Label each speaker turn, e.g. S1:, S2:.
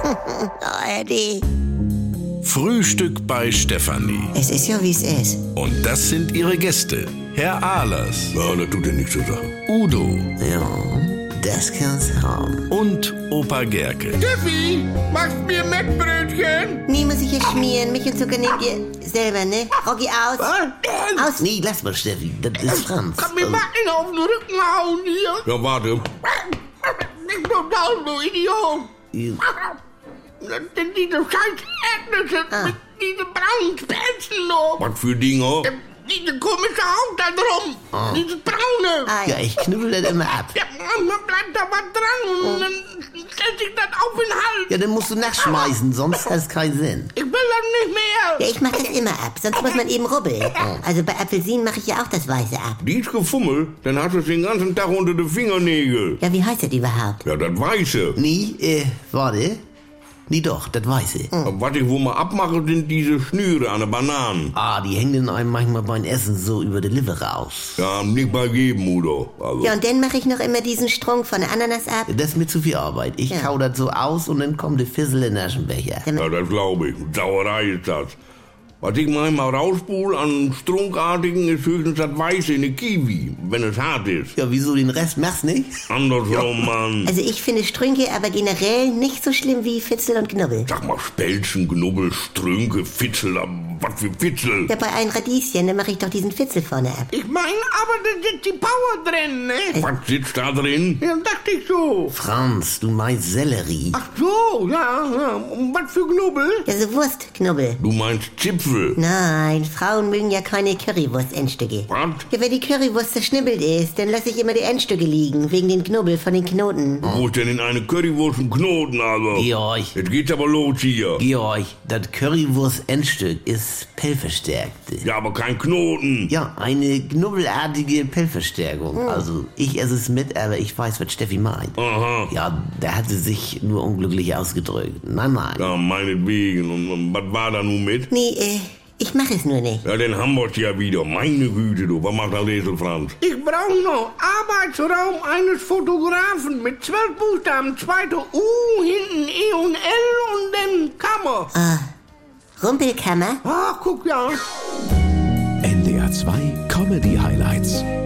S1: Oh, Eddie.
S2: Frühstück bei Stefanie.
S1: Es ist ja, wie es ist.
S2: Und das sind ihre Gäste. Herr Ahlers.
S3: Ja, das tut dir nichts zur Sache.
S2: Udo.
S1: Ja, das kann's haben.
S2: Und Opa Gerke.
S4: Steffi, machst mir Mettbrötchen?
S1: Nie muss ich hier schmieren. Milch und Zucker nehmt ihr selber, ne? Rocky, aus. Aus.
S5: Nee, lass mal, Steffi, das ist Franz.
S4: Kann mir mal einen auf den Rücken hauen hier.
S3: Ja, warte.
S4: Nicht total, du Idiot. Denn diese scheiß Erdnüsse mit diesen braunen Spelzen noch.
S3: Was für Dinger?
S4: Diese komische Haut da drum. Dieses braune.
S5: Ja, ich knubbel das immer ab.
S4: Ja, man bleibt da was dran und dann stellt sich das auf den Hals.
S5: Ja, dann musst du nachschmeißen, sonst hat es keinen Sinn.
S4: Ich will das nicht mehr.
S1: Ja, ich mach das immer ab, sonst muss man eben rubbeln. Also bei Apfelsinen mache ich ja auch das Weiße ab.
S3: Die ist gefummelt, dann hast du es den ganzen Tag unter den Fingernägeln.
S1: Ja, wie heißt das überhaupt?
S3: Ja, das Weiße.
S5: Nee, warte. Nee, doch, das weiß ich.
S3: Was ich wohl mal abmache, sind diese Schnüre an den Bananen.
S5: Die hängen einem manchmal beim Essen so über die Liver raus.
S3: Ja, nicht bei jedem, Udo. Also.
S1: Ja, und dann mache ich noch immer diesen Strunk von der Ananas ab.
S5: Das ist mir zu viel Arbeit. Ich kau das so aus und dann kommt der Fissel in den Aschenbecher.
S3: Ja, das glaube ich. Sauerei ist das. Was ich manchmal rausspule an Strunkartigen, ist höchstens das Weiße in der Kiwi, wenn es hart ist.
S5: Ja, wieso den Rest machst nicht?
S3: Andersrum, Mann.
S1: Also ich finde Strünke aber generell nicht so schlimm wie Fitzel und Knubbel.
S3: Sag mal, Spelzen, Knubbel, Strünke, Fitzel, was für Fitzel?
S1: Ja, bei einem Radieschen, dann mache ich doch diesen Fitzel vorne ab.
S4: Ich meine, aber da sitzt die Power drin, ne?
S3: Was sitzt da drin?
S4: Ja, dachte ich so.
S5: Franz, du meinst Sellerie.
S4: Ach so, ja. Und was für Knubbel?
S1: Ja, so Wurstknubbel.
S3: Du meinst Zipfel?
S1: Nein, Frauen mögen ja keine Currywurst-Endstücke.
S3: Was?
S1: Ja, wenn die Currywurst zerschnibbelt ist, dann lasse ich immer die Endstücke liegen, wegen den Knubbel von den Knoten.
S3: Wo ist denn in eine Currywurst ein Knoten, also?
S5: Georg,
S3: Jetzt geht's aber los hier.
S5: Georg, das Currywurst-Endstück ist Pellverstärkte.
S3: Ja, aber kein Knoten.
S5: Ja, eine knubbelartige Pellverstärkung. Also, ich esse es mit, aber ich weiß, was Steffi meint.
S3: Aha.
S5: Ja, da hat sie sich nur unglücklich ausgedrückt. Nein.
S3: Ja, meinetwegen. Und was war da nun mit?
S1: Nee, ich mache es nur nicht.
S3: Ja, den haben wir's ja wieder. Meine Güte, du. Was macht der Esel Franz?
S4: Ich brauche noch Arbeitsraum eines Fotografen mit 12 Buchstaben, zweite U, hinten E und L und dann Kammer.
S1: Rumpelkammer?
S4: Ach, guck ja.
S6: NDR 2 Comedy Highlights.